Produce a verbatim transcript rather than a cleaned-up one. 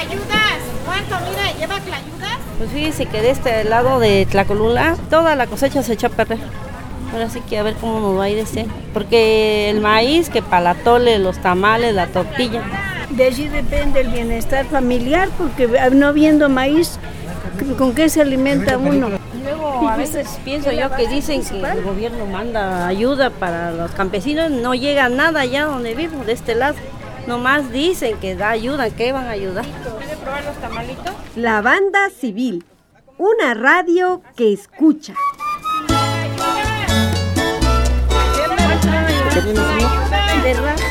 ayudas? ¿Cuánto? Mira, lleva ayudas. Pues fíjese que de este lado de Tlacolula, toda la cosecha se echó a perder. Ahora sí que a ver cómo nos va a ir este. Porque el maíz, que para la tole, los tamales, la tortilla. De allí depende el bienestar familiar, porque no habiendo maíz, ¿con qué se alimenta uno? Luego a veces pienso yo que dicen que el gobierno manda ayuda para los campesinos, no llega nada allá donde vivo, de este lado. Nomás dicen que da ayuda, que van a ayudar. ¿Puede probar los tamalitos? La Banda Civil, una radio que escucha. ¿Tenemos uno? De raza.